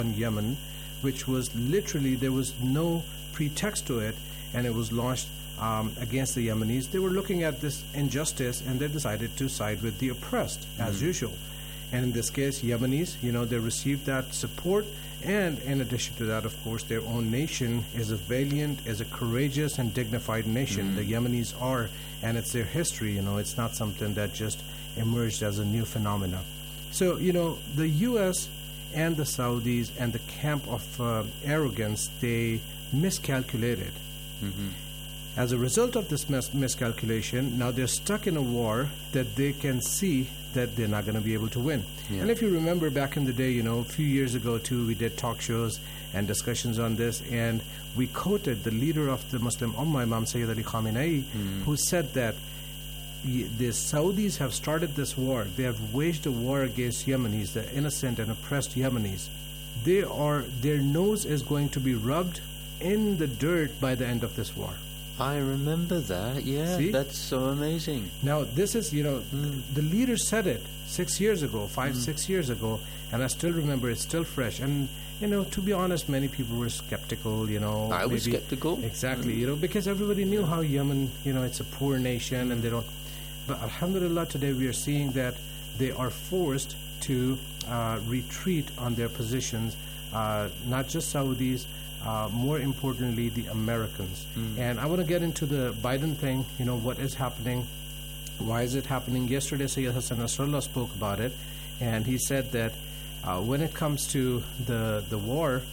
on Yemen, which was literally, there was no pretext to it, and it was launched against the Yemenis. They were looking at this injustice, and they decided to side with the oppressed, as usual. And in this case, Yemenis, they received that support. And in addition to that, of course, their own nation is a valiant, is a courageous and dignified nation. The Yemenis are, and it's their history. It's not something that just emerged as a new phenomena. So, the U.S. and the Saudis and the camp of arrogance, they miscalculated. As a result of this miscalculation, now they're stuck in a war that they can see that they're not going to be able to win. And if you remember back in the day, a few years ago too, we did talk shows and discussions on this, and we quoted the leader of the Muslim Ummah, Imam Sayyid Ali Khamenei, who said that the Saudis have started this war. They have waged a war against Yemenis, the innocent and oppressed Yemenis. Their nose is going to be rubbed in the dirt by the end of this war. I remember that, yeah. See? That's so amazing. Now, this is, the leader said it 6 years ago, 6 years ago, and I still remember it's still fresh. And, to be honest, many people were skeptical, I was skeptical. Exactly, because everybody knew how Yemen, it's a poor nation, and they don't. But alhamdulillah, today we are seeing that they are forced to retreat on their positions, not just Saudis, more importantly, the Americans. And I want to get into the Biden thing, what is happening, why is it happening. Yesterday, Sayyid Hassan Nasrallah spoke about it, and he said that when it comes to the war,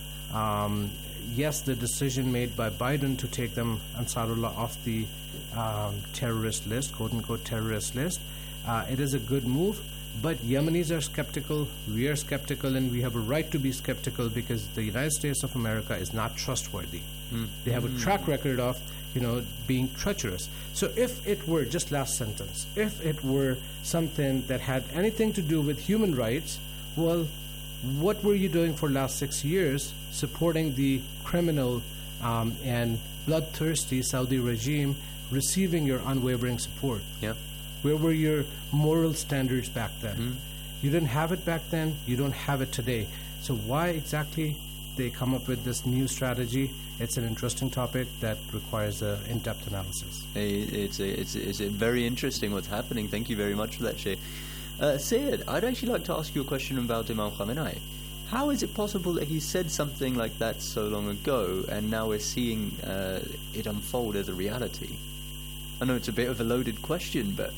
yes, the decision made by Biden to take them, Ansarullah, off the terrorist list, quote-unquote terrorist list, it is a good move. But Yemenis are skeptical, we are skeptical, and we have a right to be skeptical because the United States of America is not trustworthy. They have a track record of, being treacherous. So if it were, just last sentence, if it were something that had anything to do with human rights, well, what were you doing for last 6 years supporting the criminal and bloodthirsty Saudi regime receiving your unwavering support? Yeah. Where were your moral standards back then? You didn't have it back then, you don't have it today. So why exactly they come up with this new strategy? It's an interesting topic that requires an in-depth analysis. It's very interesting what's happening. Thank you very much for that, Sheikh. Syed, I'd actually like to ask you a question about Imam Khamenei. How is it possible that he said something like that so long ago, and now we're seeing it unfold as a reality? I know it's a bit of a loaded question, but...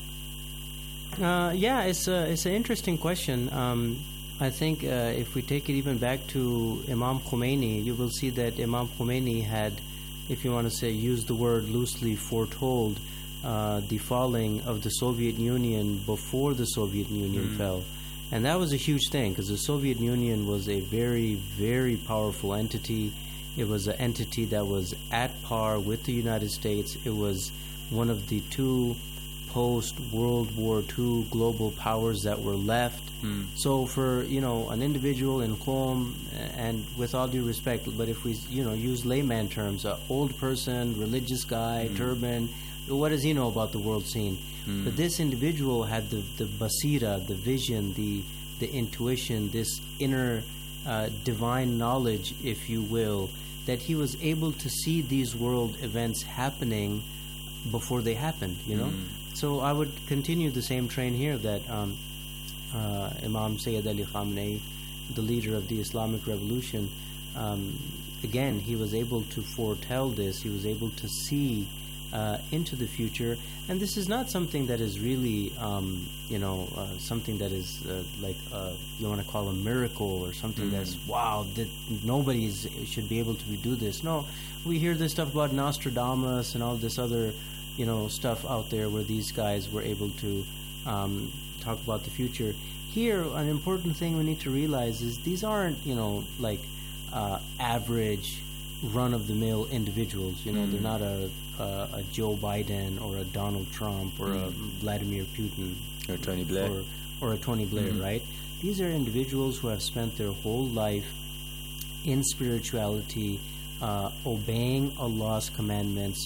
it's an interesting question. I think if we take it even back to Imam Khomeini, you will see that Imam Khomeini had, if you want to say, use the word loosely, foretold the falling of the Soviet Union before the Soviet Union fell. And that was a huge thing because the Soviet Union was a very, very powerful entity. It was an entity that was at par with the United States. It was one of the two post-World War II global powers that were left. So for, an individual in Qom, and with all due respect, but if we, use layman terms, an old person, religious guy, turban, what does he know about the world scene? But this individual had the basira, the vision, the intuition, this inner divine knowledge, if you will, that he was able to see these world events happening before they happened, So I would continue the same train here that Imam Sayyid Ali Khamenei, the leader of the Islamic Revolution, again, he was able to foretell this. He was able to see into the future. And this is not something that is really, something that is you want to call a miracle or something that's, wow, that nobody should be able to do this. No, we hear this stuff about Nostradamus and all this other, stuff out there where these guys were able to talk about the future. Here, an important thing we need to realize is these aren't, average, run-of-the-mill individuals. They're not a Joe Biden or a Donald Trump or a Vladimir Putin. Or Tony Blair. Or a Tony Blair, right? These are individuals who have spent their whole life in spirituality, obeying Allah's commandments,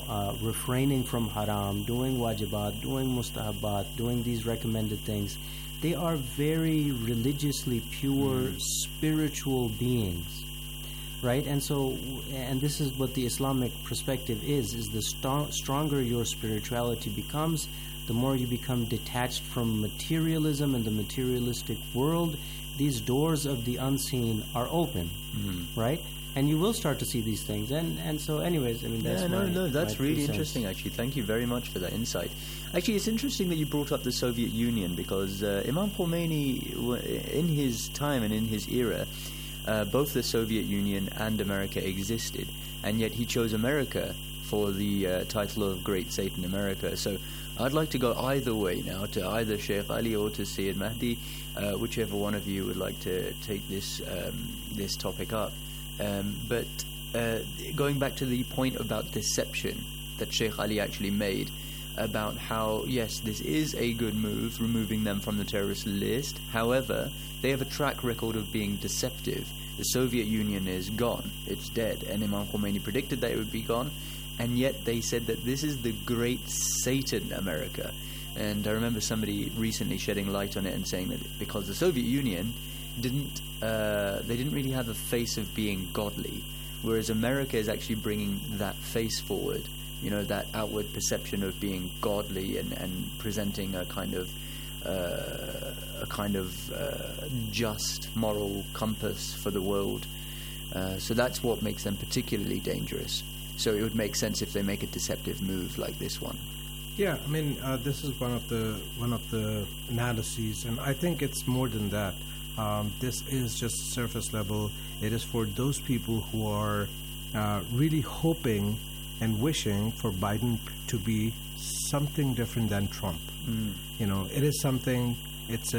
refraining from haram, doing wajibat, doing mustahabat, doing these recommended things. they are very religiously pure, spiritual beings, right? And so, and this is what the Islamic perspective is the stronger your spirituality becomes, the more you become detached from materialism and the materialistic world, these doors of the unseen are open, right? And you will start to see these things. And so anyways, I mean, that's that's really interesting, actually. Thank you very much for that insight. Actually, it's interesting that you brought up the Soviet Union, because Imam Khomeini, in his time and in his era, both the Soviet Union and America existed, and yet he chose America for the title of Great Satan America. So I'd like to go either way now, to either Sheikh Ali or to Sayyid Mahdi, whichever one of you would like to take this topic up. But going back to the point about deception that Sheikh Ali actually made, about how, yes, this is a good move, removing them from the terrorist list. However, they have a track record of being deceptive. The Soviet Union is gone. It's dead. And Imam Khomeini predicted that it would be gone. And yet they said that this is the Great Satan America. And I remember somebody recently shedding light on it and saying that because the Soviet Union didn't really have a face of being godly, whereas America is actually bringing that face forward, you know, that outward perception of being godly and presenting a kind of just moral compass for the world. So that's what makes them particularly dangerous. So it would make sense if they make a deceptive move like this one. Yeah, I mean, this is one of the analyses, and I think it's more than that. This is just surface level. It is for those people who are really hoping and wishing for Biden to be something different than Trump. You know, it is something. It's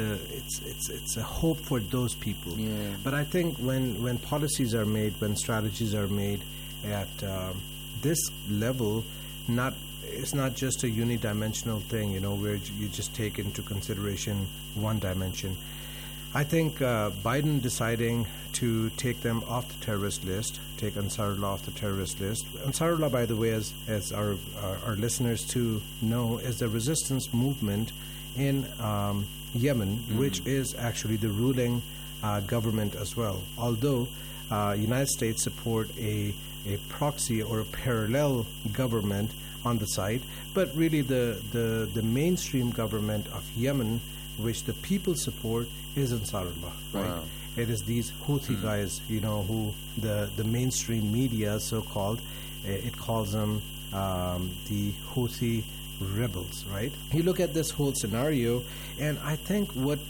a hope for those people. Yeah. But I think when policies are made, when strategies are made at this level, it's not just a unidimensional thing, you know, where you just take into consideration one dimension. I think Biden deciding to take them off the terrorist list, take Ansarullah off the terrorist list. Ansarullah, by the way, as our listeners too know, is the resistance movement in Yemen, which is actually the ruling government as well. Although United States support a proxy or a parallel government on the side, but really the mainstream government of Yemen, which the people support, is Ansarullah, right? Wow. It is these Houthi guys, you know, who the mainstream media, so-called, it calls them the Houthi rebels, right? You look at this whole scenario, and I think what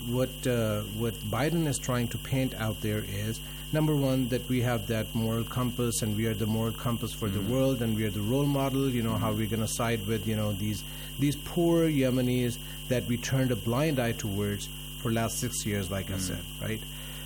Biden is trying to paint out there is, number one, that we have that moral compass, and we are the moral compass for the world, and we are the role model. You know, how we're going to side with, you know, these poor Yemenis that we turned a blind eye towards for last 6 years, like I said, right?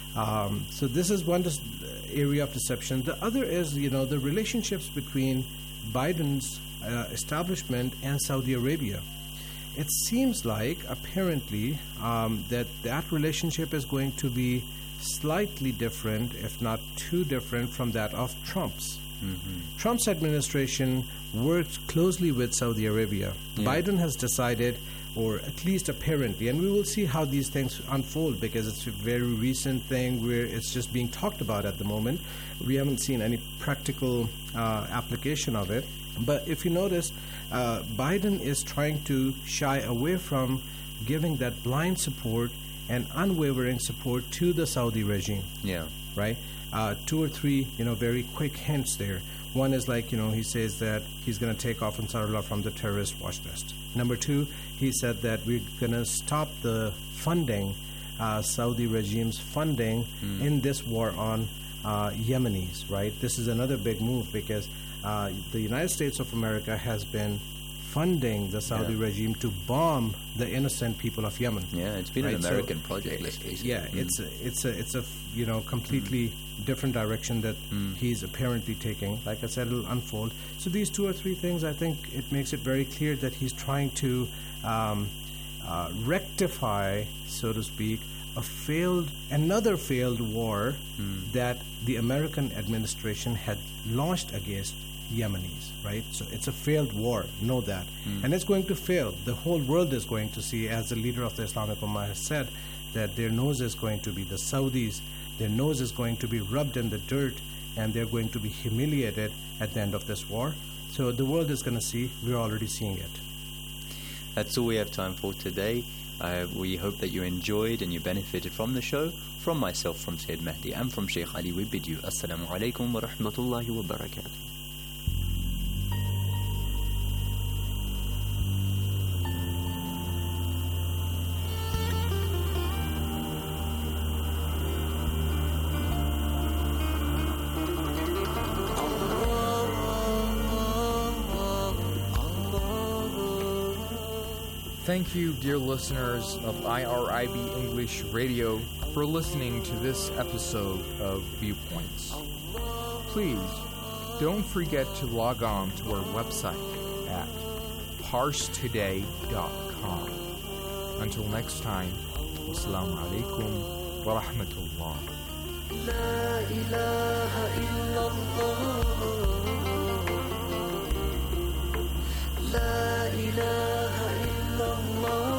So this is one area of deception. The other is, you know, the relationships between Biden's establishment and Saudi Arabia. It seems like, apparently, that relationship is going to be slightly different, if not too different, from that of Trump's. Trump's administration worked closely with Saudi Arabia. Yeah. Biden has decided, or at least apparently, and we will see how these things unfold, because it's a very recent thing where it's just being talked about at the moment. We haven't seen any practical application of it. But if you notice, Biden is trying to shy away from giving that blind support and unwavering support to the Saudi regime. Yeah. Right? 2 or 3, you know, very quick hints there. One is like, you know, he says that he's going to take off Ansarullah from the terrorist watch list. Number 2, he said that we're going to stop the funding, Saudi regime's funding in this war on Yemenis, right? This is another big move, because the United States of America has been funding the Saudi regime to bomb the innocent people of Yemen. Yeah, it's been an American project, let's face it. Yeah, it's a you know, completely different direction that he's apparently taking. Like I said, it'll unfold. So these 2 or 3 things, I think it makes it very clear that he's trying to rectify, so to speak, another failed war that the American administration had launched against Yemenis, right? So it's a failed war, know that. And it's going to fail. The whole world is going to see, as the leader of the Islamic Ummah has said, that their nose is going to be the Saudis, their nose is going to be rubbed in the dirt, and they're going to be humiliated at the end of this war. So the world is going to see, we're already seeing it. That's all we have time for today. We hope that you enjoyed and you benefited from the show. From myself, from Sayyid Mahdi, and from Sheikh Ali, we bid you Assalamu alaikum wa rahmatullahi wa barakatuh. Thank you, dear listeners of IRIB English Radio, for listening to this episode of Viewpoints. Please don't forget to log on to our website at parstoday.com. Until next time, wassalamu alaikum wa rahmatullah. La ilaha illallah. La ilaha illallah.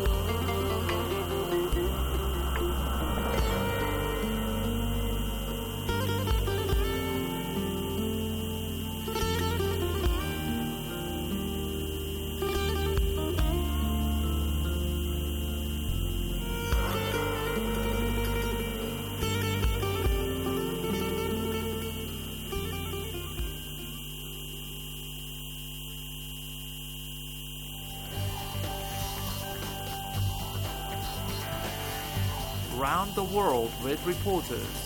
Round the world with reporters.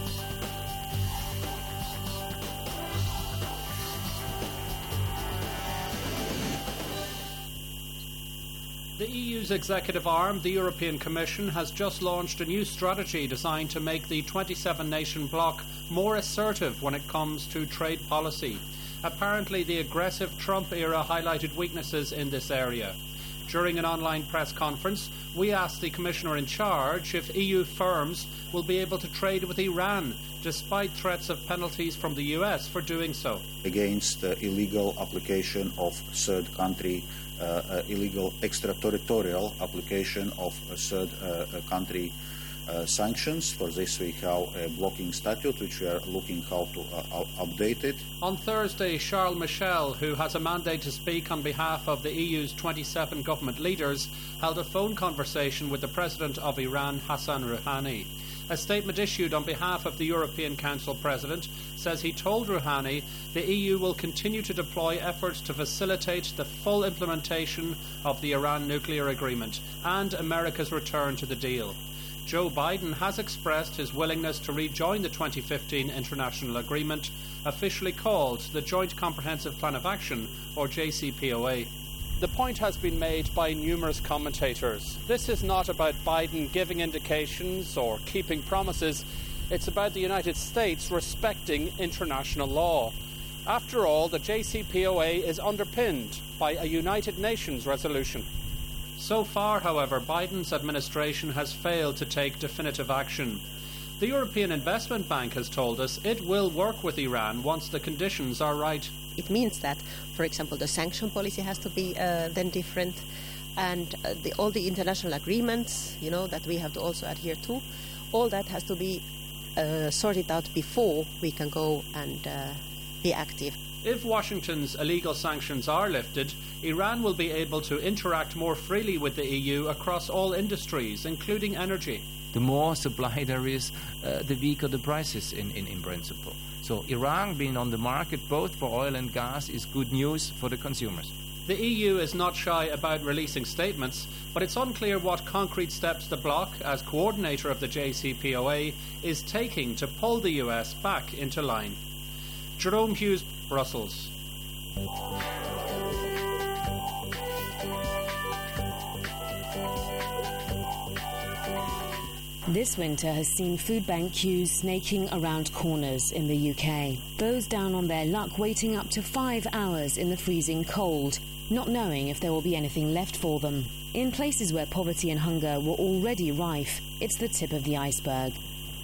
The EU's executive arm, the European Commission, has just launched a new strategy designed to make the 27-nation bloc more assertive when it comes to trade policy. Apparently, the aggressive Trump era highlighted weaknesses in this area. During an online press conference, we asked the Commissioner in charge if EU firms will be able to trade with Iran, despite threats of penalties from the US for doing so. Against the illegal application of third country, illegal extraterritorial application of a third country sanctions. For this we have a blocking statute which we are looking how to update it. On Thursday, Charles Michel, who has a mandate to speak on behalf of the EU's 27 government leaders, held a phone conversation with the President of Iran, Hassan Rouhani. A statement issued on behalf of the European Council President says he told Rouhani the EU will continue to deploy efforts to facilitate the full implementation of the Iran nuclear agreement and America's return to the deal. Joe Biden has expressed his willingness to rejoin the 2015 international agreement, officially called the Joint Comprehensive Plan of Action, or JCPOA. The point has been made by numerous commentators. This is not about Biden giving indications or keeping promises. It's about the United States respecting international law. After all, the JCPOA is underpinned by a United Nations resolution. So far, however, Biden's administration has failed to take definitive action. The European Investment Bank has told us it will work with Iran once the conditions are right. It means that, for example, the sanction policy has to be then different, and all the international agreements, that we have to also adhere to, all that has to be sorted out before we can go and be active. If Washington's illegal sanctions are lifted, Iran will be able to interact more freely with the EU across all industries, including energy. The more supply there is, the weaker the prices in principle. So Iran being on the market both for oil and gas is good news for the consumers. The EU is not shy about releasing statements, but it's unclear what concrete steps the bloc, as coordinator of the JCPOA, is taking to pull the US back into line. Jerome Hughes, Brussels. This winter has seen food bank queues snaking around corners in the UK. Those down on their luck waiting up to 5 hours in the freezing cold, not knowing if there will be anything left for them. In places where poverty and hunger were already rife, it's the tip of the iceberg.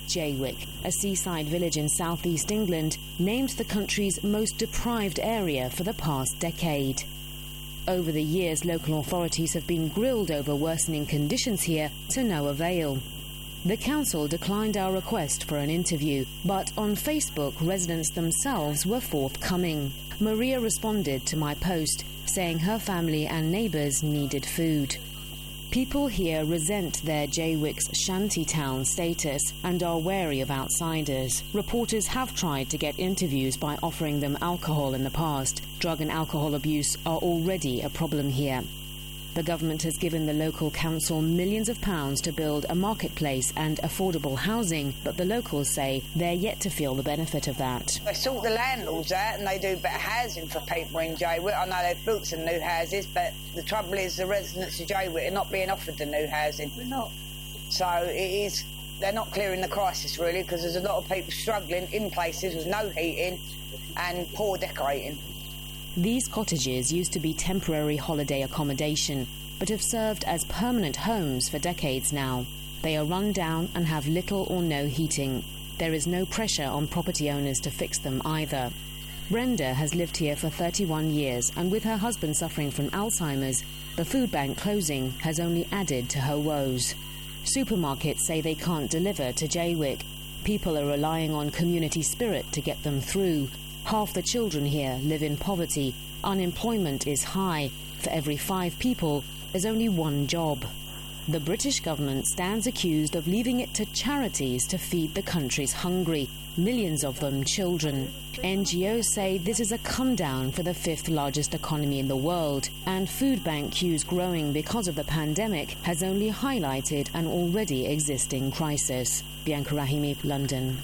Jaywick, a seaside village in southeast England, named the country's most deprived area for the past decade. Over the years, local authorities have been grilled over worsening conditions here to no avail. The council declined our request for an interview, but on Facebook, residents themselves were forthcoming. Maria responded to my post, saying her family and neighbours needed food. People here resent their Jaywick's shantytown status and are wary of outsiders. Reporters have tried to get interviews by offering them alcohol in the past. Drug and alcohol abuse are already a problem here. The government has given the local council millions of pounds to build a marketplace and affordable housing, but the locals say they're yet to feel the benefit of that. They sort the landlords out and they do better housing for people in Jaywick. I know they've built some new houses, but the trouble is the residents of Jaywick are not being offered the new housing. They're not. So they're not clearing the crisis really, because there's a lot of people struggling in places with no heating and poor decorating. These cottages used to be temporary holiday accommodation, but have served as permanent homes for decades now. They are run down and have little or no heating. There is no pressure on property owners to fix them either. Brenda has lived here for 31 years, and with her husband suffering from Alzheimer's, the food bank closing has only added to her woes. Supermarkets say they can't deliver to Jaywick. People are relying on community spirit to get them through. Half the children here live in poverty. Unemployment is high. For every 5 people, there's only one job. The British government stands accused of leaving it to charities to feed the country's hungry, millions of them children. NGOs say this is a come-down for the 5th largest economy in the world, and food bank queues growing because of the pandemic has only highlighted an already existing crisis. Bianca Rahimi, London.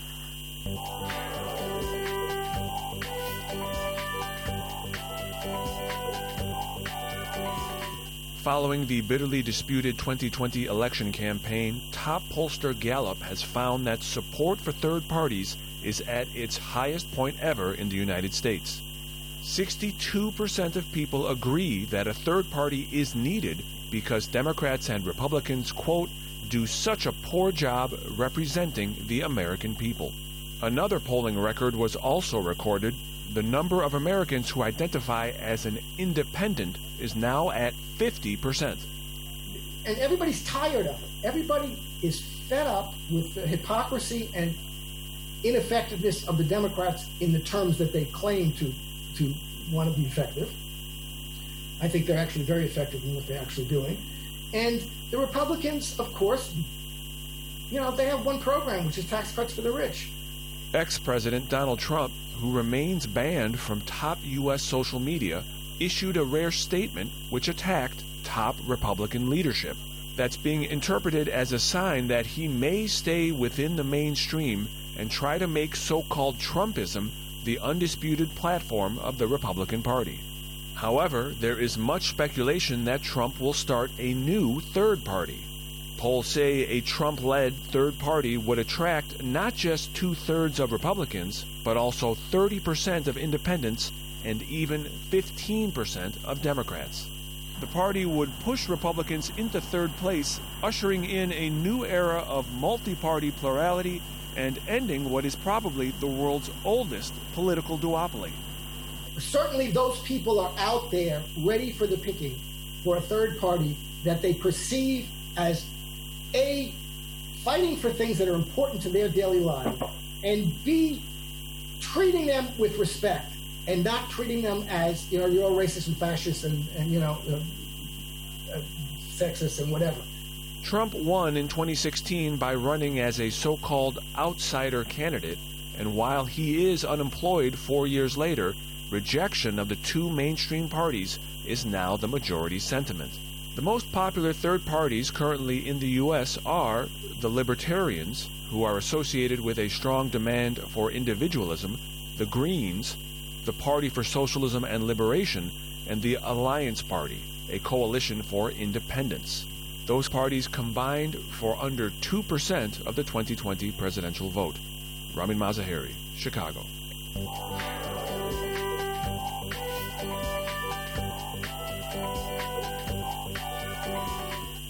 Following the bitterly disputed 2020 election campaign, top pollster Gallup has found that support for third parties is at its highest point ever in the United States. 62% of people agree that a third party is needed because Democrats and Republicans, quote, do such a poor job representing the American people. Another polling record was also recorded. The number of Americans who identify as an independent is now at 50%. And everybody's tired of it. Everybody is fed up with the hypocrisy and ineffectiveness of the Democrats in the terms that they claim to want to be effective. I think they're actually very effective in what they're actually doing. And the Republicans, of course, they have one program, which is tax cuts for the rich. Ex-President Donald Trump, who remains banned from top U.S. social media, issued a rare statement which attacked top Republican leadership. That's being interpreted as a sign that he may stay within the mainstream and try to make so-called Trumpism the undisputed platform of the Republican Party. However, there is much speculation that Trump will start a new third party. Polls say a Trump-led third party would attract not just 2/3 of Republicans, but also 30% of independents and even 15% of Democrats. The party would push Republicans into third place, ushering in a new era of multi-party plurality and ending what is probably the world's oldest political duopoly. Certainly those people are out there ready for the picking for a third party that they perceive as A, fighting for things that are important to their daily life, and B, treating them with respect and not treating them as, you're all racist and fascist and sexist and whatever. Trump won in 2016 by running as a so-called outsider candidate, and while he is unemployed 4 years later, rejection of the two mainstream parties is now the majority sentiment. The most popular third parties currently in the U.S. are the Libertarians, who are associated with a strong demand for individualism, the Greens, the Party for Socialism and Liberation, and the Alliance Party, a coalition for independence. Those parties combined for under 2% of the 2020 presidential vote. Ramin Mazaheri, Chicago.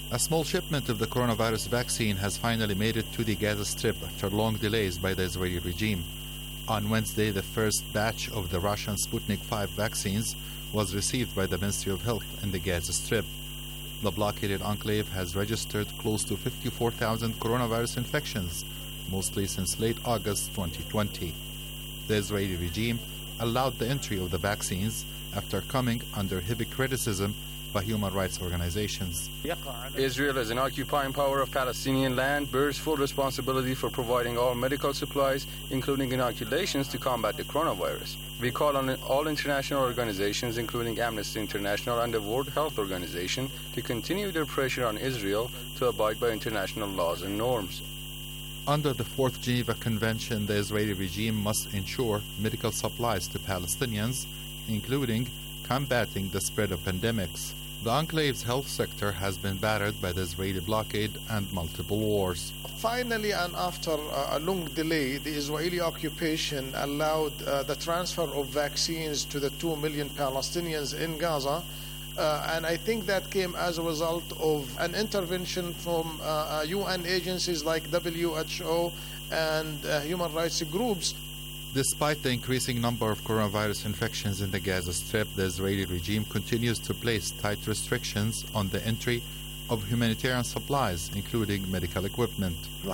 A small shipment of the coronavirus vaccine has finally made it to the Gaza Strip after long delays by the Israeli regime. On Wednesday, the first batch of the Russian Sputnik V vaccines was received by the Ministry of Health in the Gaza Strip. The blockaded enclave has registered close to 54,000 coronavirus infections, mostly since late August 2020. The Israeli regime allowed the entry of the vaccines after coming under heavy criticism by human rights organizations. Israel, as an occupying power of Palestinian land, bears full responsibility for providing all medical supplies, including inoculations, to combat the coronavirus. We call on all international organizations, including Amnesty International and the World Health Organization, to continue their pressure on Israel to abide by international laws and norms. Under the Fourth Geneva Convention, the Israeli regime must ensure medical supplies to Palestinians, including combating the spread of pandemics. The enclave's health sector has been battered by the Israeli blockade and multiple wars. Finally, and after a long delay, the Israeli occupation allowed the transfer of vaccines to the 2 million Palestinians in Gaza. And I think that came as a result of an intervention from UN agencies like WHO and human rights groups. Despite the increasing number of coronavirus infections in the Gaza Strip, the Israeli regime continues to place tight restrictions on the entry of humanitarian supplies, including medical equipment.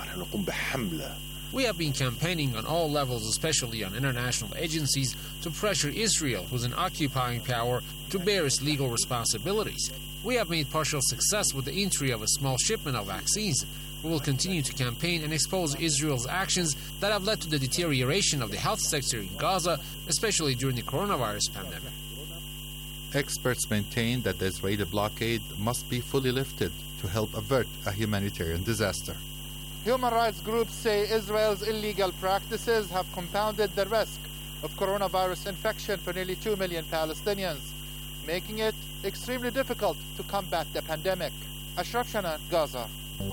We have been campaigning on all levels, especially on international agencies, to pressure Israel, who's an occupying power, to bear its legal responsibilities. We have made partial success with the entry of a small shipment of vaccines. We will continue to campaign and expose Israel's actions that have led to the deterioration of the health sector in Gaza, especially during the coronavirus pandemic. Experts maintain that the Israeli blockade must be fully lifted to help avert a humanitarian disaster. Human rights groups say Israel's illegal practices have compounded the risk of coronavirus infection for nearly 2 million Palestinians, making it extremely difficult to combat the pandemic. Ashraf Shanan, Gaza.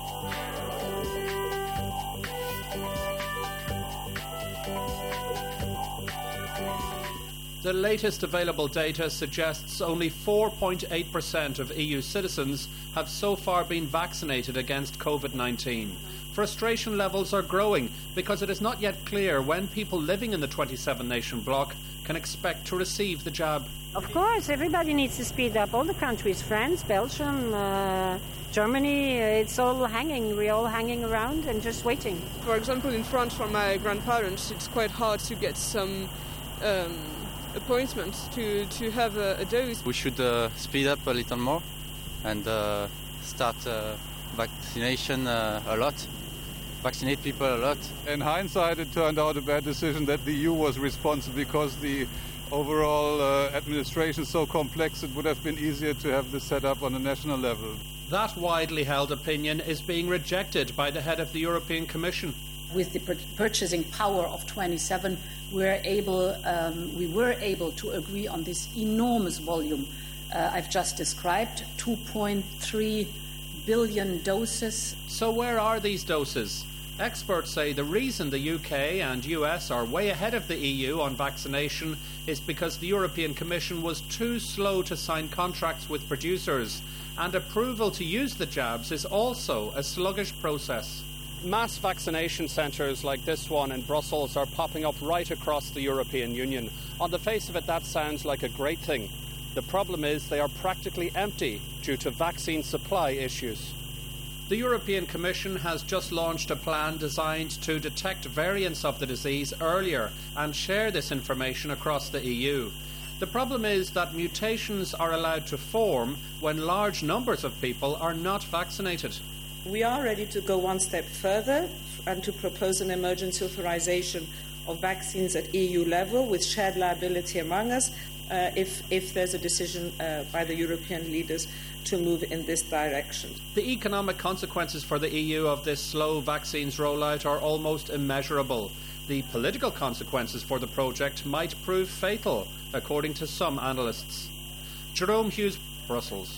The latest available data suggests only 4.8% of EU citizens have so far been vaccinated against COVID-19. Frustration levels are growing because it is not yet clear when people living in the 27-nation bloc can expect to receive the jab. Of course, everybody needs to speed up. All the countries, France, Belgium, Germany, it's all hanging. We're all hanging around and just waiting. For example, in France, for my grandparents, it's quite hard to get some appointments to have a dose. We should speed up a little more and start vaccination a lot. Vaccinate people a lot. In hindsight, it turned out a bad decision that the EU was responsible because the overall administration is so complex. It would have been easier to have this set up on a national level. That widely held opinion is being rejected by the head of the European Commission. With the purchasing power of 27, we were able to agree on this enormous volume I've just described, 2.3 billion doses. So where are these doses? Experts say the reason the UK and US are way ahead of the EU on vaccination is because the European Commission was too slow to sign contracts with producers, and approval to use the jabs is also a sluggish process. Mass vaccination centres like this one in Brussels are popping up right across the European Union. On the face of it, that sounds like a great thing. The problem is they are practically empty due to vaccine supply issues. The European Commission has just launched a plan designed to detect variants of the disease earlier and share this information across the EU. The problem is that mutations are allowed to form when large numbers of people are not vaccinated. We are ready to go one step further and to propose an emergency authorization of vaccines at EU level with shared liability among us if there's a decision by the European leaders to move in this direction. The economic consequences for the EU of this slow vaccines rollout are almost immeasurable. The political consequences for the project might prove fatal, according to some analysts. Jerome Hughes, Brussels.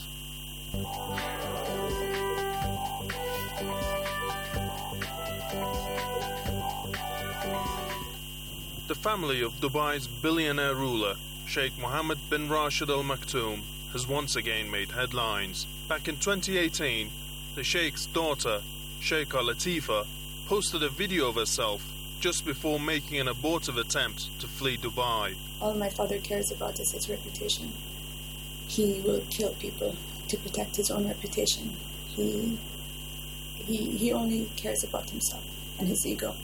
The family of Dubai's billionaire ruler, Sheikh Mohammed bin Rashid Al Maktoum, has once again made headlines. Back in 2018, the Sheikh's daughter, Sheikha Latifa, posted a video of herself just before making an abortive attempt to flee Dubai. All my father cares about is his reputation. He will kill people to protect his own reputation. He only cares about himself and his ego.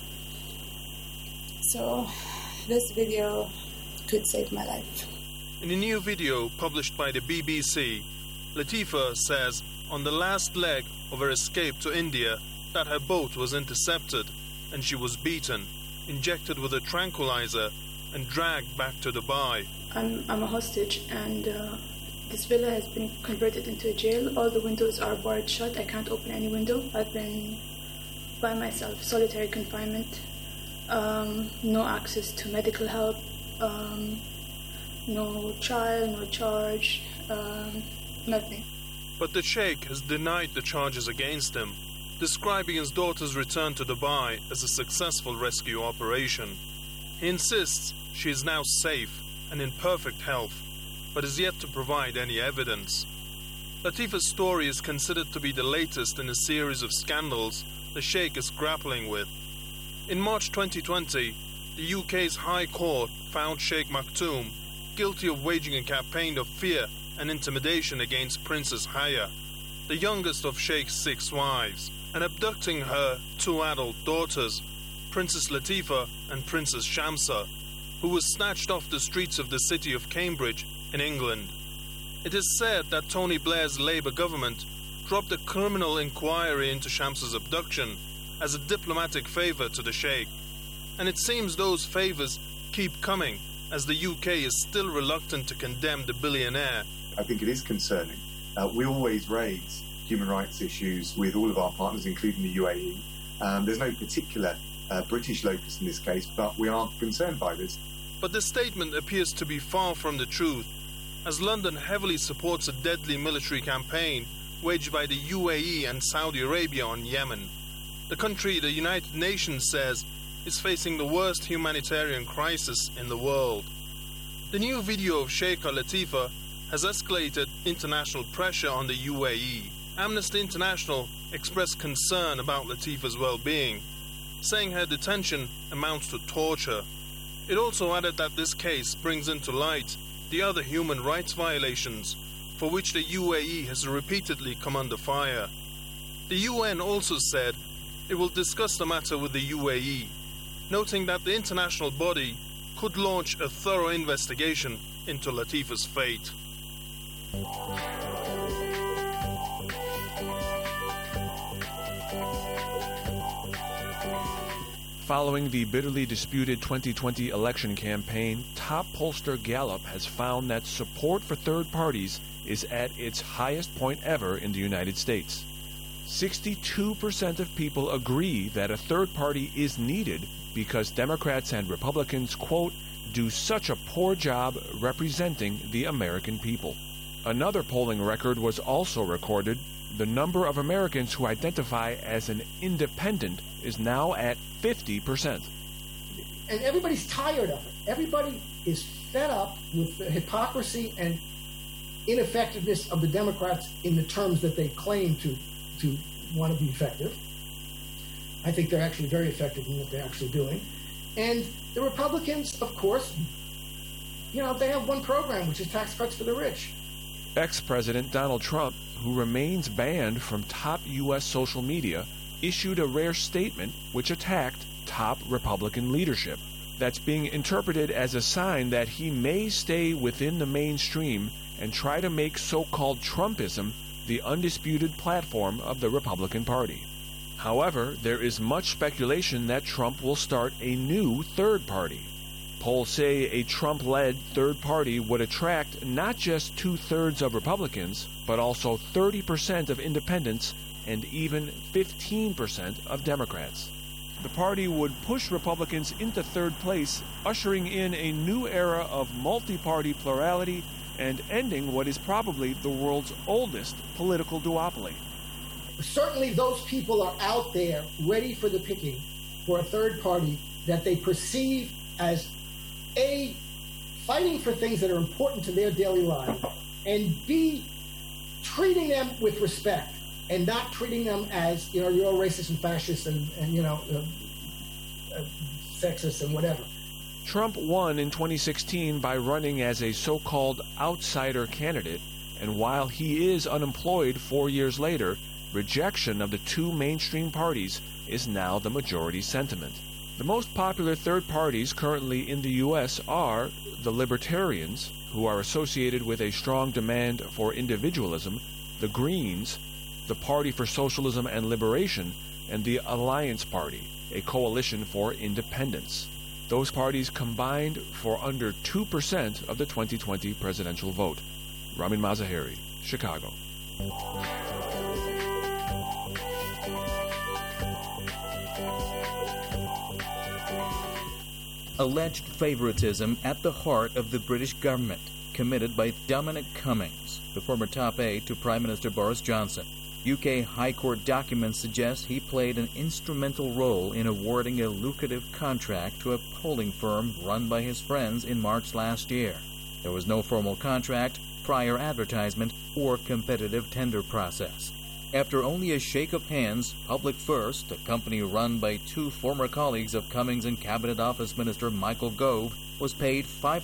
So this video could save my life. In a new video published by the BBC, Latifa says on the last leg of her escape to India that her boat was intercepted and she was beaten, injected with a tranquilizer and dragged back to Dubai. I'm a hostage, and this villa has been converted into a jail. All the windows are barred shut. I can't open any window. I've been by myself, solitary confinement, no access to medical help, no trial, no charge, nothing. But the Sheikh has denied the charges against him, describing his daughter's return to Dubai as a successful rescue operation. He insists she is now safe and in perfect health, but is yet to provide any evidence. Latifa's story is considered to be the latest in a series of scandals the Sheikh is grappling with. In March 2020, the UK's High Court found Sheikh Maktoum guilty of waging a campaign of fear and intimidation against Princess Haya, the youngest of Sheikh's 6 wives, and abducting her 2 adult daughters, Princess Latifa and Princess Shamsa, who was snatched off the streets of the city of Cambridge in England. It is said that Tony Blair's Labour government dropped a criminal inquiry into Shamsa's abduction as a diplomatic favour to the Sheikh, and it seems those favours keep coming as the UK is still reluctant to condemn the billionaire. I think it is concerning. We always raise human rights issues with all of our partners, including the UAE. There's no particular British locus in this case, but we are concerned by this. But the statement appears to be far from the truth, as London heavily supports a deadly military campaign waged by the UAE and Saudi Arabia on Yemen, the country the United Nations says is facing the worst humanitarian crisis in the world. The new video of Sheikha Latifa has escalated international pressure on the UAE. Amnesty International expressed concern about Latifa's well-being, saying her detention amounts to torture. It also added that this case brings into light the other human rights violations for which the UAE has repeatedly come under fire. The UN also said it will discuss the matter with the UAE, noting that the international body could launch a thorough investigation into Latifa's fate. Following the bitterly disputed 2020 election campaign, top pollster Gallup has found that support for third parties is at its highest point ever in the United States. 62% of people agree that a third party is needed because Democrats and Republicans, quote, do such a poor job representing the American people. Another polling record was also recorded. The number of Americans who identify as an independent is now at 50%. And everybody's tired of it. Everybody is fed up with the hypocrisy and ineffectiveness of the Democrats in the terms that they claim to want to be effective. I think they're actually very effective in what they're actually doing. And the Republicans, of course, they have one program, which is tax cuts for the rich. Ex-President Donald Trump, who remains banned from top U.S. social media, issued a rare statement which attacked top Republican leadership. That's being interpreted as a sign that he may stay within the mainstream and try to make so-called Trumpism the undisputed platform of the Republican Party. However, there is much speculation that Trump will start a new third party. Polls say a Trump-led third party would attract not just 2/3 of Republicans, but also 30% of independents and even 15% of Democrats. The party would push Republicans into third place, ushering in a new era of multi-party plurality and ending what is probably the world's oldest political duopoly. Certainly those people are out there ready for the picking for a third party that they perceive as A, fighting for things that are important to their daily life, and B, treating them with respect. and not treating them as, you're all racist and fascist and sexist and whatever. Trump won in 2016 by running as a so-called outsider candidate, and while he is unemployed 4 years later, rejection of the two mainstream parties is now the majority sentiment. The most popular third parties currently in the U.S. are the Libertarians, who are associated with a strong demand for individualism, the Greens, the Party for Socialism and Liberation, and the Alliance Party, a coalition for independence. Those parties combined for under 2% of the 2020 presidential vote. Ramin Mazaheri, Chicago. Alleged favoritism at the heart of the British government, committed by Dominic Cummings, the former top aide to Prime Minister Boris Johnson. UK High Court documents suggest he played an instrumental role in awarding a lucrative contract to a polling firm run by his friends in March last year. There was no formal contract, prior advertisement, or competitive tender process. After only a shake of hands, Public First, a company run by two former colleagues of Cummings and Cabinet Office Minister Michael Gove, was paid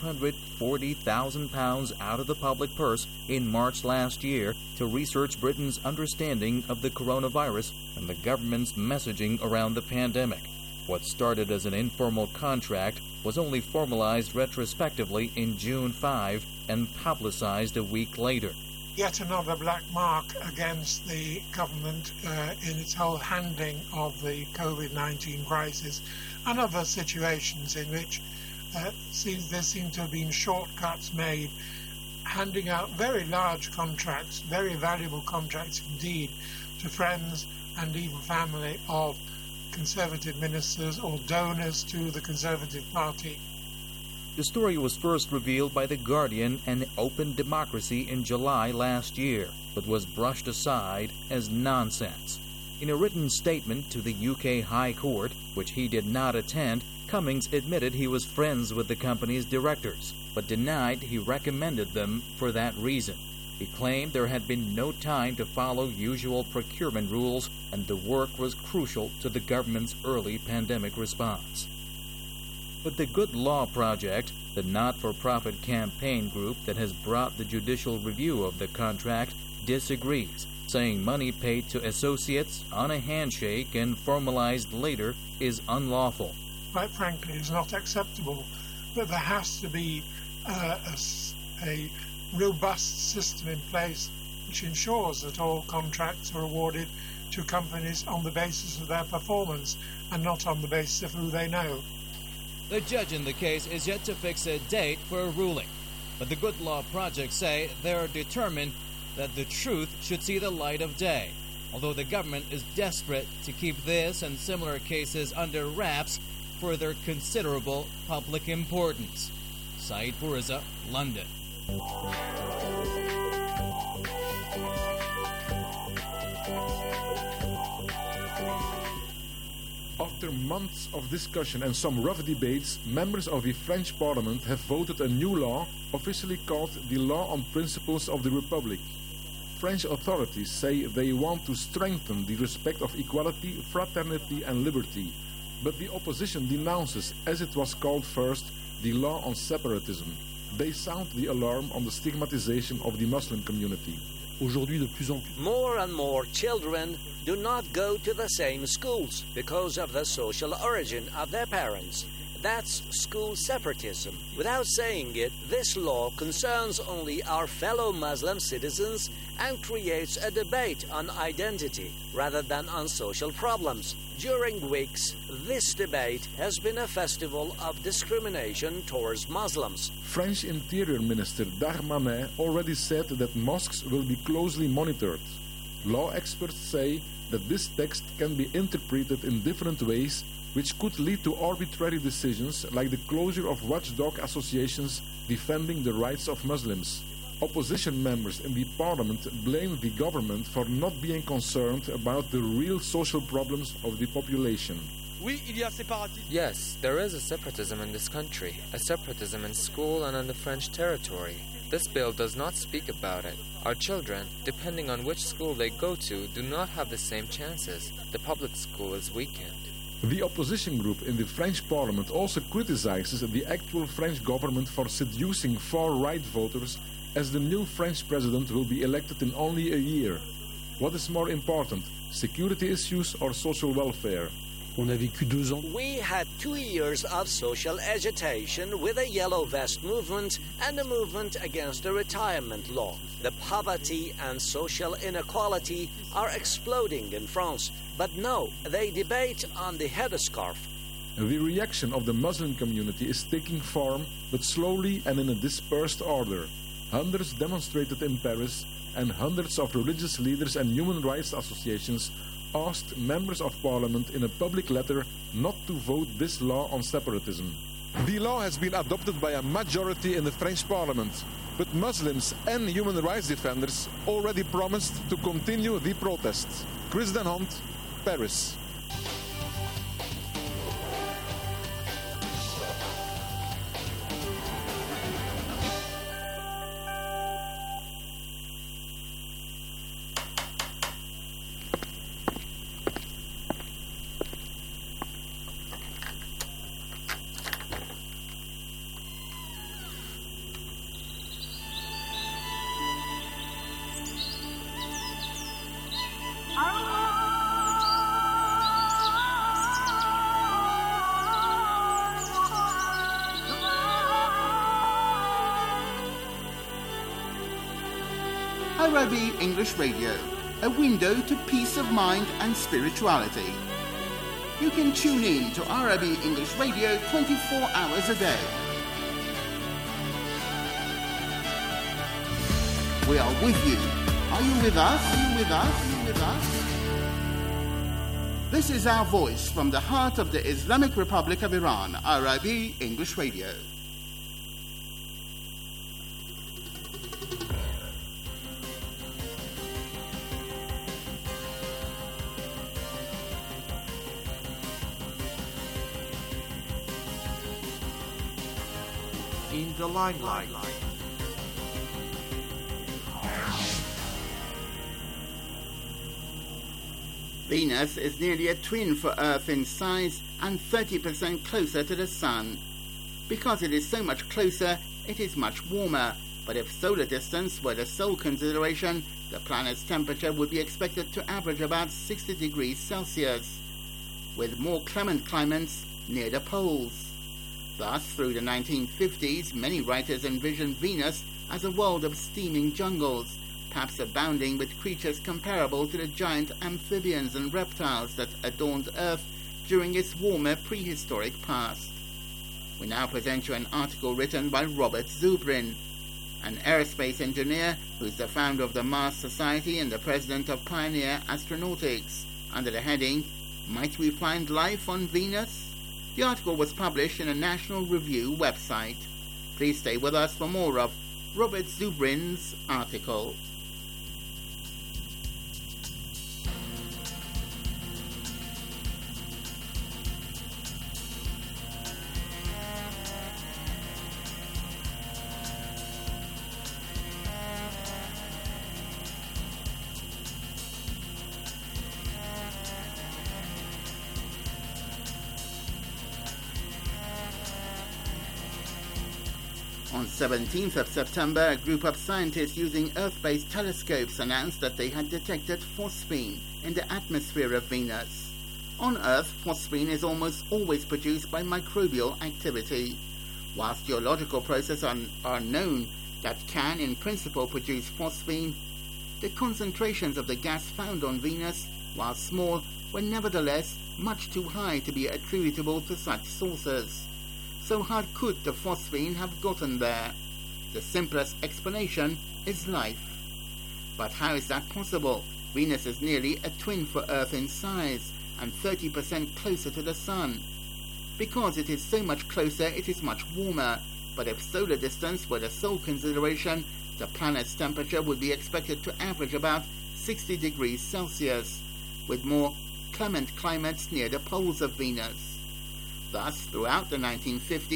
£540,000 out of the public purse in March last year to research Britain's understanding of the coronavirus and the government's messaging around the pandemic. What started as an informal contract was only formalized retrospectively in June 5 and publicized a week later. Yet another black mark against the government in its whole handling of the COVID-19 crisis and other situations in which there seem to have been shortcuts made, handing out very large contracts, very valuable contracts indeed, to friends and even family of Conservative ministers or donors to the Conservative Party. The story was first revealed by The Guardian and Open Democracy in July last year, but was brushed aside as nonsense. In a written statement to the UK High Court, which he did not attend, Cummings admitted he was friends with the company's directors, but denied he recommended them for that reason. He claimed there had been no time to follow usual procurement rules, and the work was crucial to the government's early pandemic response. But the Good Law Project, the not-for-profit campaign group that has brought the judicial review of the contract, disagrees, saying money paid to associates on a handshake and formalized later is unlawful. Quite frankly, it's not acceptable that there has to be a robust system in place which ensures that all contracts are awarded to companies on the basis of their performance and not on the basis of who they know. The judge in the case is yet to fix a date for a ruling, but the Good Law Project say they are determined that the truth should see the light of day, although the government is desperate to keep this and similar cases under wraps for their considerable public importance. Saeed Bouriza, London. After months of discussion and some rough debates, members of the French Parliament have voted a new law, officially called the Law on Principles of the Republic. French authorities say they want to strengthen the respect of equality, fraternity and liberty, but the opposition denounces, as it was called first, the law on separatism. They sound the alarm on the stigmatization of the Muslim community. More and more children do not go to the same schools because of the social origin of their parents. That's school separatism. Without saying it, this law concerns only our fellow Muslim citizens and creates a debate on identity rather than on social problems. During weeks, this debate has been a festival of discrimination towards Muslims. French Interior Minister Darmanin already said that mosques will be closely monitored. Law experts say that this text can be interpreted in different ways, which could lead to arbitrary decisions like the closure of watchdog associations defending the rights of Muslims. Opposition members in the parliament blame the government for not being concerned about the real social problems of the population. Yes, there is a separatism in this country, a separatism in school and on the French territory. This bill does not speak about it. Our children, depending on which school they go to, do not have the same chances. The public school is weakened. The opposition group in the French parliament also criticizes the actual French government for seducing far-right voters, as the new French president will be elected in only a year. What is more important, security issues or social welfare? We had 2 years of social agitation with a Yellow Vest movement and a movement against the retirement law. The poverty and social inequality are exploding in France, but no, they debate on the headscarf. The reaction of the Muslim community is taking form, but slowly and in a dispersed order. Hundreds demonstrated in Paris, and hundreds of religious leaders and human rights associations asked members of parliament in a public letter not to vote this law on separatism. The law has been adopted by a majority in the French parliament, but Muslims and human rights defenders already promised to continue the protests. Chris Den Hond, Paris. Arabi English Radio, a window to peace of mind and spirituality. You can tune in to Arabi English Radio 24 hours a day. We are with you. Are you with us? Are you with us? Are you with us? This is our voice from the heart of the Islamic Republic of Iran, Arabi English Radio. In the limelight. Venus is nearly a twin for Earth in size and 30% closer to the Sun. Because it is so much closer, it is much warmer, but if solar distance were the sole consideration, the planet's temperature would be expected to average about 60 degrees Celsius, with more clement climates near the poles. Thus, through the 1950s, many writers envisioned Venus as a world of steaming jungles, perhaps abounding with creatures comparable to the giant amphibians and reptiles that adorned Earth during its warmer prehistoric past. We now present you an article written by Robert Zubrin, an aerospace engineer who is the founder of the Mars Society and the president of Pioneer Astronautics, under the heading, Might We Find Life on Venus? The article was published in a National Review website. Please stay with us for more of Robert Zubrin's article. On 17th of September, a group of scientists using Earth-based telescopes announced that they had detected phosphine in the atmosphere of Venus. On Earth, phosphine is almost always produced by microbial activity. Whilst geological processes are known that can, in principle, produce phosphine, the concentrations of the gas found on Venus, while small, were nevertheless much too high to be attributable to such sources. So how could the phosphine have gotten there? The simplest explanation is life. But how is that possible? Venus is nearly a twin for Earth in size and 30% closer to the Sun. Because it is so much closer, it is much warmer. But if solar distance were the sole consideration, the planet's temperature would be expected to average about 60 degrees Celsius, with more clement climates near the poles of Venus. Thus, throughout the 1950s,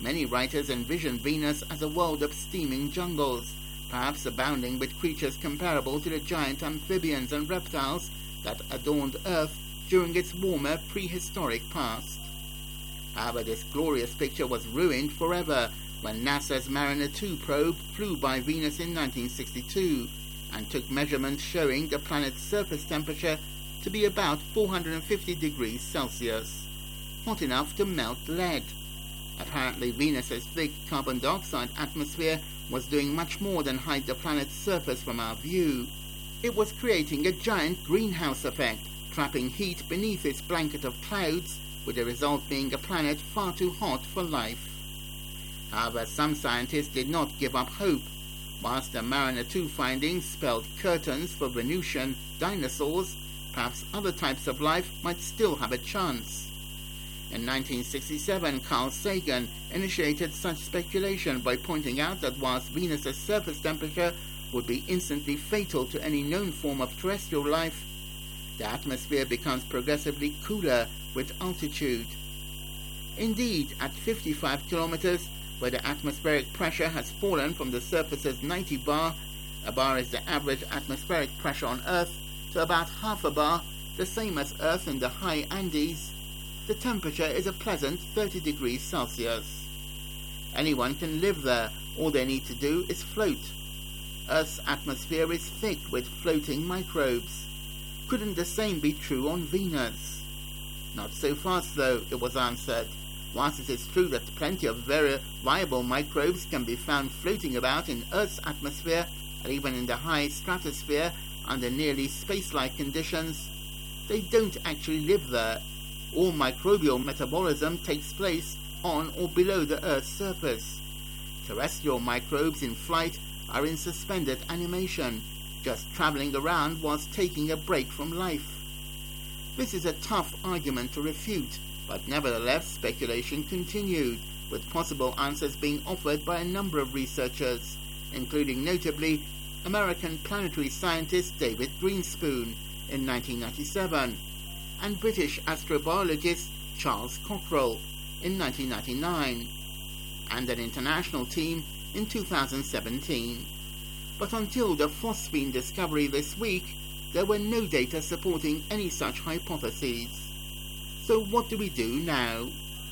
Many writers envision Venus as a world of steaming jungles, perhaps abounding with creatures comparable to the giant amphibians and reptiles that adorned Earth during its warmer prehistoric past. However, this glorious picture was ruined forever when NASA's Mariner 2 probe flew by Venus in 1962 and took measurements showing the planet's surface temperature to be about 450 degrees Celsius, hot enough to melt lead. Apparently, Venus's thick carbon dioxide atmosphere was doing much more than hide the planet's surface from our view. It was creating a giant greenhouse effect, trapping heat beneath its blanket of clouds, with the result being a planet far too hot for life. However, some scientists did not give up hope. Whilst the Mariner 2 findings spelled curtains for Venusian dinosaurs, perhaps other types of life might still have a chance. In 1967, Carl Sagan initiated such speculation by pointing out that whilst Venus's surface temperature would be instantly fatal to any known form of terrestrial life, the atmosphere becomes progressively cooler with altitude. Indeed, at 55 kilometers, where the atmospheric pressure has fallen from the surface's 90 bar, a bar is the average atmospheric pressure on Earth, to about half a bar, the same as Earth in the high Andes, the temperature is a pleasant 30 degrees Celsius. Anyone can live there, all they need to do is float. Earth's atmosphere is thick with floating microbes. Couldn't the same be true on Venus? Not so fast though, it was answered. Whilst it is true that plenty of very viable microbes can be found floating about in Earth's atmosphere, and even in the high stratosphere under nearly space-like conditions, they don't actually live there. All microbial metabolism takes place on or below the Earth's surface. Terrestrial microbes in flight are in suspended animation, just travelling around whilst taking a break from life. This is a tough argument to refute, but nevertheless speculation continued, with possible answers being offered by a number of researchers, including notably American planetary scientist David Greenspoon in 1997, and British astrobiologist Charles Cockrell in 1999, and an international team in 2017. But until the phosphine discovery this week, there were no data supporting any such hypotheses. So what do we do now?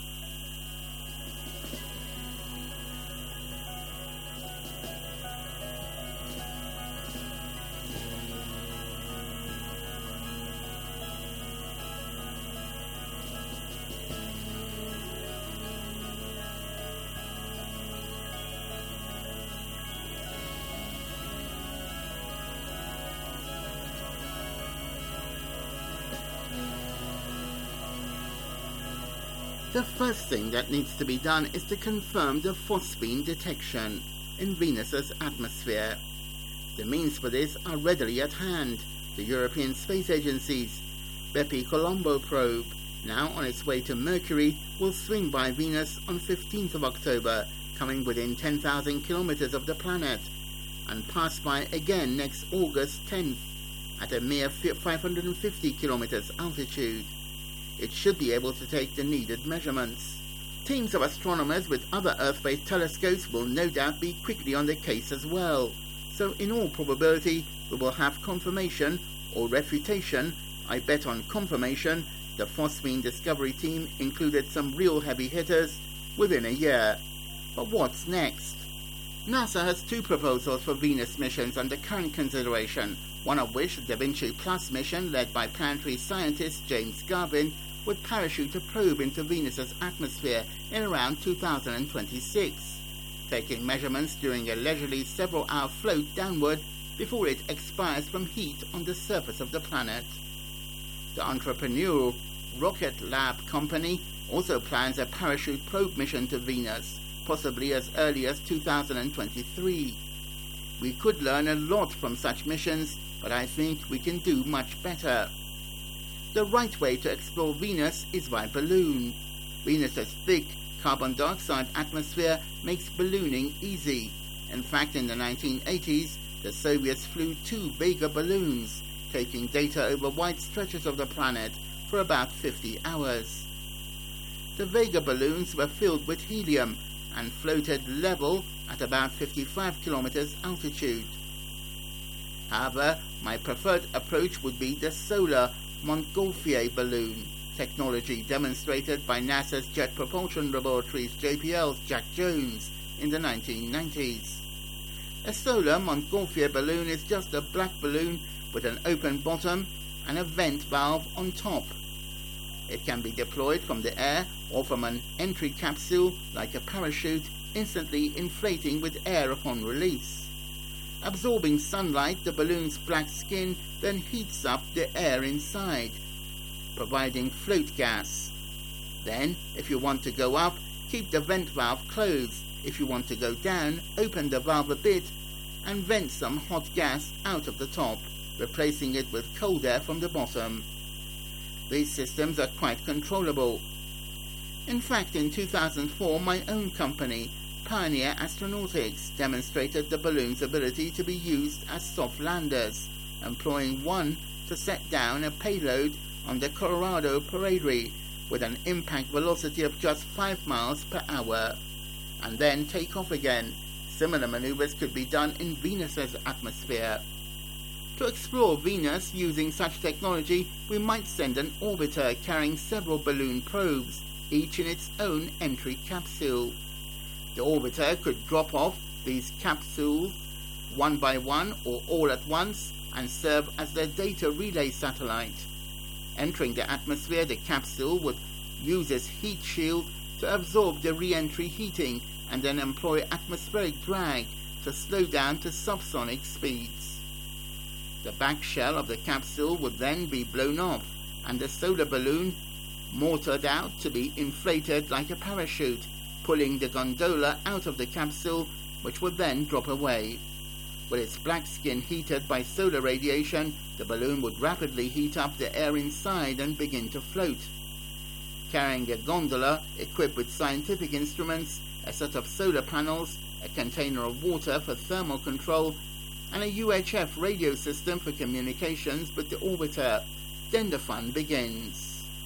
The first thing that needs to be done is to confirm the phosphine detection in Venus's atmosphere. The means for this are readily at hand. The European Space Agency's Bepi-Colombo probe, now on its way to Mercury, will swing by Venus on 15th of October, coming within 10,000 kilometers of the planet, and pass by again next August 10th at a mere 550 kilometers altitude. It should be able to take the needed measurements. Teams of astronomers with other Earth-based telescopes will no doubt be quickly on the case as well, so in all probability we will have confirmation or refutation. I bet on confirmation the phosphine discovery team included some real heavy hitters within a year. But what's next? NASA has two proposals for Venus missions under current consideration, one of which, the Da Vinci Plus mission led by planetary scientist James Garvin, would parachute a probe into Venus's atmosphere in around 2026, taking measurements during a leisurely several-hour float downward before it expires from heat on the surface of the planet. The entrepreneurial Rocket Lab company also plans a parachute probe mission to Venus, possibly as early as 2023. We could learn a lot from such missions, but I think we can do much better. The right way to explore Venus is by balloon. Venus's thick carbon dioxide atmosphere makes ballooning easy. In fact, in the 1980s, the Soviets flew 2 Vega balloons, taking data over wide stretches of the planet for about 50 hours. The Vega balloons were filled with helium, and floated level at about 55 kilometers altitude. However, my preferred approach would be the solar Montgolfier balloon, technology demonstrated by NASA's Jet Propulsion Laboratories JPL's Jack Jones in the 1990s. A solar Montgolfier balloon is just a black balloon with an open bottom and a vent valve on top. It can be deployed from the air or from an entry capsule like a parachute, instantly inflating with air upon release. Absorbing sunlight, the balloon's black skin then heats up the air inside, providing float gas. Then, if you want to go up, keep the vent valve closed. If you want to go down, open the valve a bit and vent some hot gas out of the top, replacing it with cold air from the bottom. These systems are quite controllable. In fact, in 2004, my own company, Pioneer Astronautics, demonstrated the balloon's ability to be used as soft landers, employing one to set down a payload on the Colorado Prairie with an impact velocity of just 5 miles per hour, and then take off again. Similar maneuvers could be done in Venus's atmosphere. To explore Venus using such technology, we might send an orbiter carrying several balloon probes, each in its own entry capsule. The orbiter could drop off these capsules one by one or all at once and serve as their data relay satellite. Entering the atmosphere, the capsule would use its heat shield to absorb the re-entry heating and then employ atmospheric drag to slow down to subsonic speeds. The back shell of the capsule would then be blown off and the solar balloon mortared out to be inflated like a parachute, pulling the gondola out of the capsule, which would then drop away. With its black skin heated by solar radiation, the balloon would rapidly heat up the air inside and begin to float. Carrying a gondola equipped with scientific instruments, a set of solar panels, a container of water for thermal control, and a UHF radio system for communications with the orbiter, then the fun begins.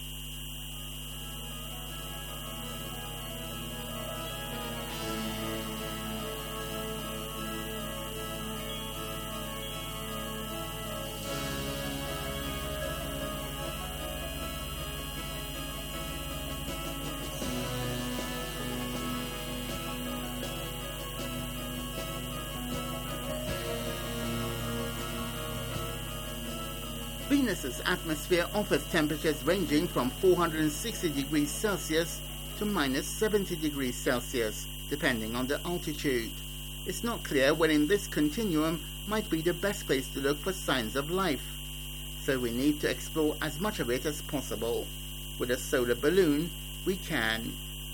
Venus's atmosphere offers temperatures ranging from 460 degrees Celsius to minus 70 degrees Celsius, depending on the altitude. It's not clear when in this continuum might be the best place to look for signs of life, so we need to explore as much of it as possible. With a solar balloon, we can.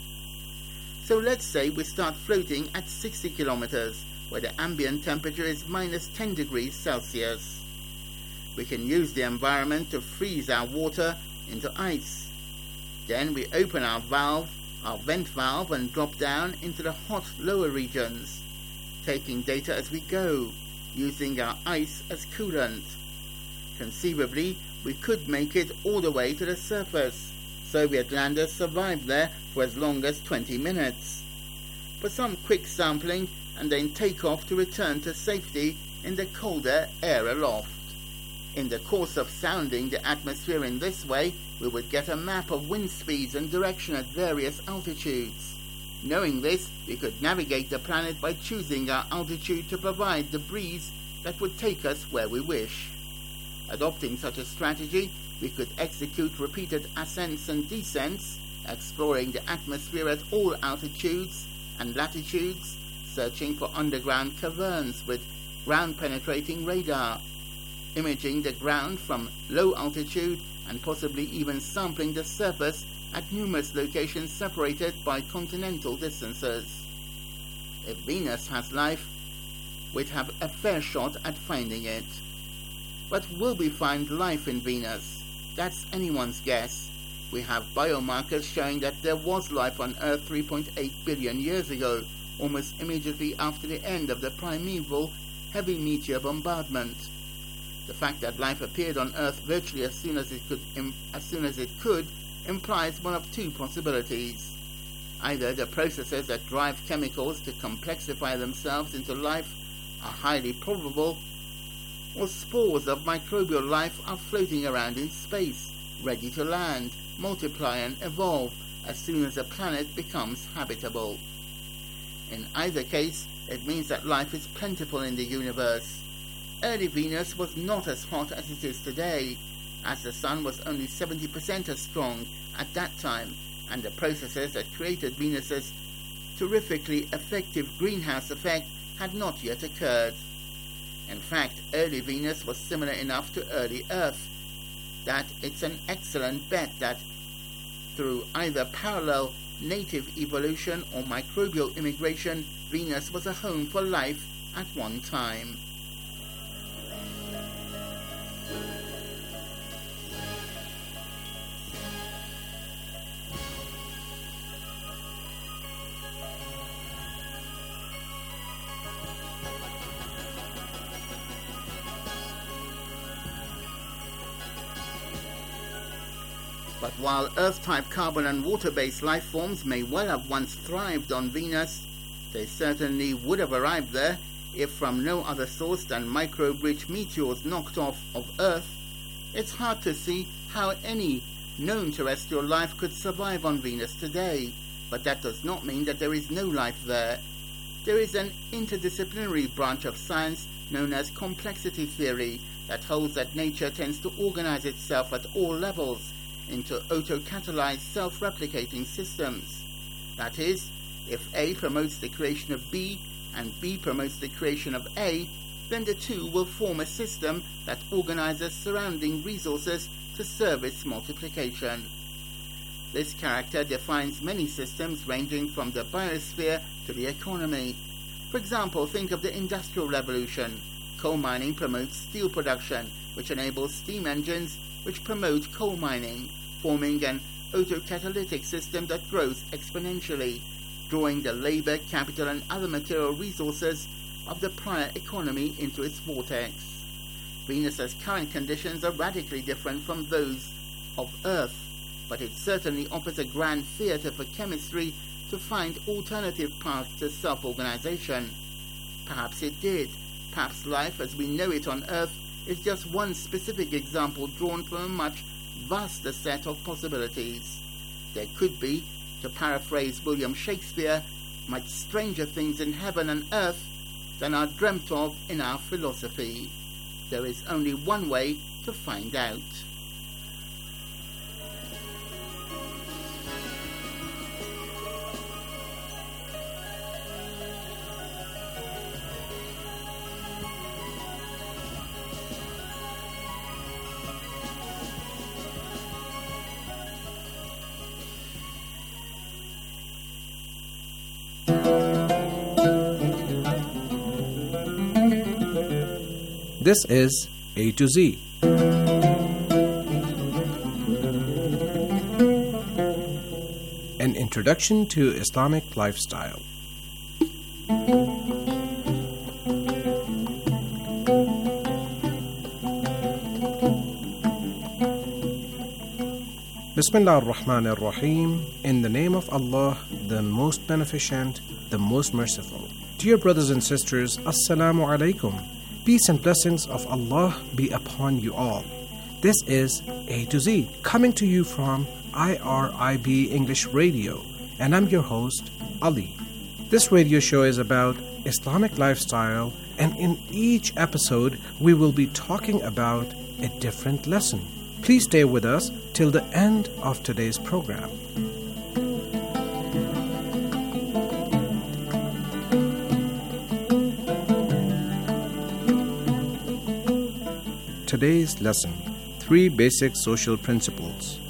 So let's say we start floating at 60 kilometers, where the ambient temperature is minus 10 degrees Celsius. We can use the environment to freeze our water into ice. Then we open our vent valve, and drop down into the hot lower regions, taking data as we go, using our ice as coolant. Conceivably, we could make it all the way to the surface. Soviet landers survived there for as long as 20 minutes. For some quick sampling and then take off to return to safety in the colder air aloft. In the course of sounding the atmosphere in this way, we would get a map of wind speeds and direction at various altitudes. Knowing this, we could navigate the planet by choosing our altitude to provide the breeze that would take us where we wish. Adopting such a strategy, we could execute repeated ascents and descents, exploring the atmosphere at all altitudes and latitudes, searching for underground caverns with ground-penetrating radar, imaging the ground from low altitude and possibly even sampling the surface at numerous locations separated by continental distances. If Venus has life, we'd have a fair shot at finding it. But will we find life in Venus? That's anyone's guess. We have biomarkers showing that there was life on Earth 3.8 billion years ago, almost immediately after the end of the primeval heavy meteor bombardment. The fact that life appeared on Earth virtually as soon as it could implies one of two possibilities. Either the processes that drive chemicals to complexify themselves into life are highly probable, or spores of microbial life are floating around in space, ready to land, multiply and evolve as soon as a planet becomes habitable. In either case, it means that life is plentiful in the universe. Early Venus was not as hot as it is today, as the Sun was only 70% as strong at that time, and the processes that created Venus's terrifically effective greenhouse effect had not yet occurred. In fact, early Venus was similar enough to early Earth that it's an excellent bet that through either parallel native evolution or microbial immigration, Venus was a home for life at one time. But while Earth-type carbon and water-based life forms may well have once thrived on Venus, they certainly would have arrived there if from no other source than microbe-rich meteors knocked off of Earth. It's hard to see how any known terrestrial life could survive on Venus today, but that does not mean that there is no life there. There is an interdisciplinary branch of science known as complexity theory that holds that nature tends to organize itself at all levels into autocatalyzed self-replicating systems. That is, if A promotes the creation of B and B promotes the creation of A, then the two will form a system that organizes surrounding resources to serve its multiplication. This character defines many systems ranging from the biosphere to the economy. For example, think of the Industrial Revolution. Coal mining promotes steel production, which enables steam engines, which promote coal mining, forming an autocatalytic system that grows exponentially, drawing the labor, capital and other material resources of the prior economy into its vortex. Venus's current conditions are radically different from those of Earth, but it certainly offers a grand theatre for chemistry to find alternative paths to self-organization. Perhaps it did. Perhaps life as we know it on Earth is just one specific example drawn from a much vaster set of possibilities. There could be, to paraphrase William Shakespeare, much stranger things in heaven and earth than are dreamt of in our philosophy. There is only one way to find out. This is A to Z. An introduction to Islamic lifestyle. Bismillah ar-Rahman ar-Rahim. In the name of Allah, the most beneficent, the most merciful. Dear brothers and sisters, Assalamu alaikum. Peace and blessings of Allah be upon you all. This is A to Z, coming to you from IRIB English Radio, and I'm your host, Ali. This radio show is about Islamic lifestyle, and in each episode we will be talking about a different lesson. Please stay with us till the end of today's program. Today's lesson, 3 basic social principles.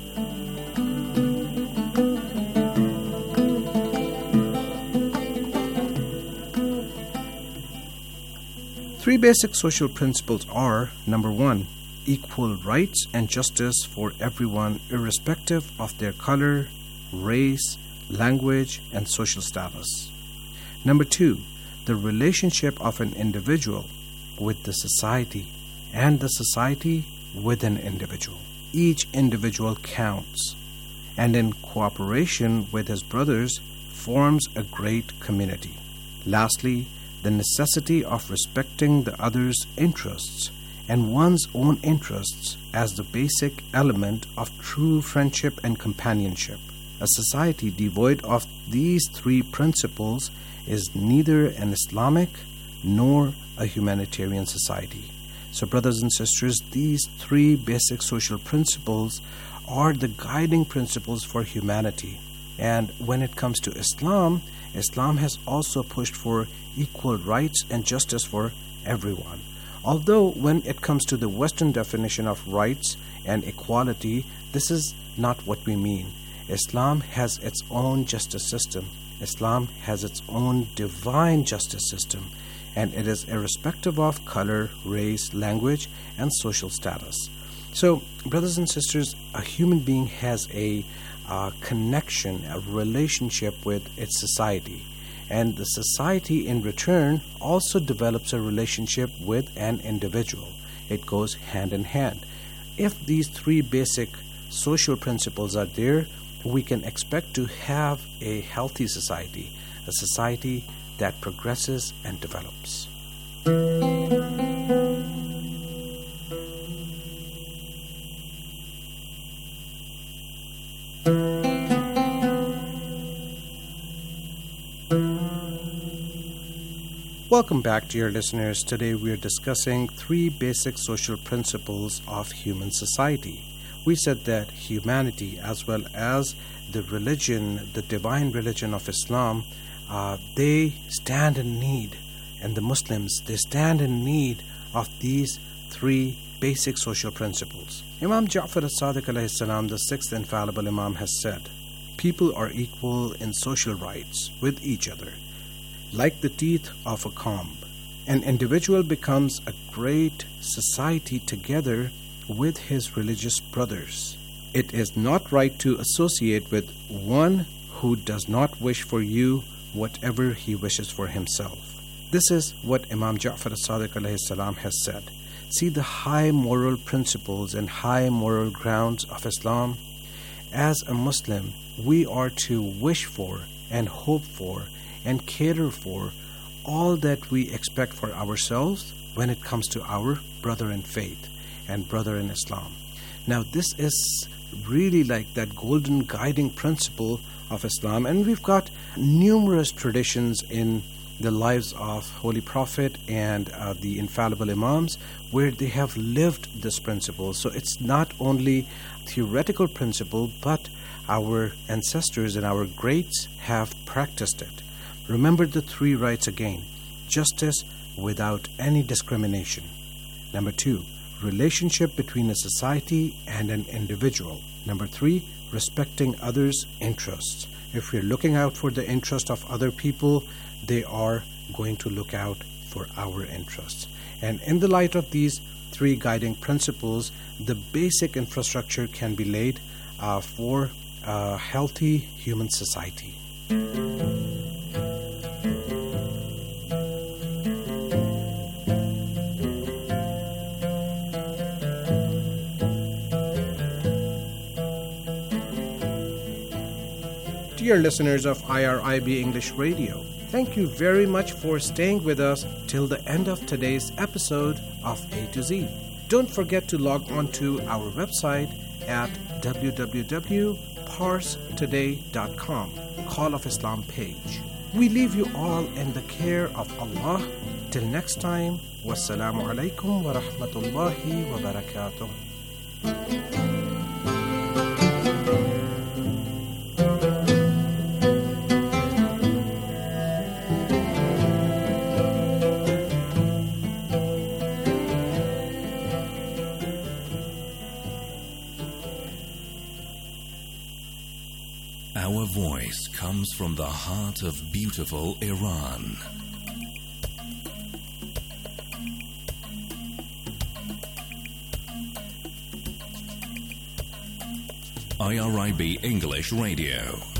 Three basic social principles are, number 1, equal rights and justice for everyone irrespective of their color, race, language, and social status. Number 2, the relationship of an individual with the society and the society with an individual. Each individual counts, and in cooperation with his brothers, forms a great community. Lastly, the necessity of respecting the other's interests and one's own interests as the basic element of true friendship and companionship. A society devoid of these three principles is neither an Islamic nor a humanitarian society. So, brothers and sisters, these three basic social principles are the guiding principles for humanity. And when it comes to Islam, Islam has also pushed for equal rights and justice for everyone. Although when it comes to the Western definition of rights and equality, this is not what we mean. Islam has its own justice system. Islam has its own divine justice system, and it is irrespective of color, race, language, and social status. So, brothers and sisters, a human being has a connection, a relationship with its society. And the society in return also develops a relationship with an individual. It goes hand in hand. If these three basic social principles are there, we can expect to have a healthy society, a society that progresses and develops. Welcome back, dear listeners. Today we are discussing three basic social principles of human society. We said that humanity, as well as the religion, the divine religion of Islam, they stand in need, and the Muslims, they stand in need of these three basic social principles. Imam Ja'far as-Sadiq alayhi salam, the sixth infallible Imam, has said, people are equal in social rights with each other, like the teeth of a comb. An individual becomes a great society together with his religious brothers. It is not right to associate with one who does not wish for you whatever he wishes for himself. This is what Imam Ja'far as-Sadiq alayhi salam has said. See the high moral principles and high moral grounds of Islam. As a Muslim, we are to wish for and hope for and cater for all that we expect for ourselves when it comes to our brother in faith and brother in Islam. Now, this is really like that golden guiding principle of Islam, and we've got numerous traditions in the lives of Holy Prophet and the infallible Imams where they have lived this principle. So it's not only theoretical principle, but our ancestors and our greats have practiced it. Remember the three rights again. Justice without any discrimination. Number 2, relationship between a society and an individual. Number 3, respecting others' interests. If we're looking out for the interest of other people, they are going to look out for our interests. And in the light of these three guiding principles, the basic infrastructure can be laid for a healthy human society. Dear listeners of IRIB English Radio, thank you very much for staying with us till the end of today's episode of A to Z. Don't forget to log on to our website at www.parstoday.com, Call of Islam page. We leave you all in the care of Allah. Till next time, wassalamu alaikum wa rahmatullahi wa barakatuh. Our voice comes from the heart of beautiful Iran. IRIB English Radio.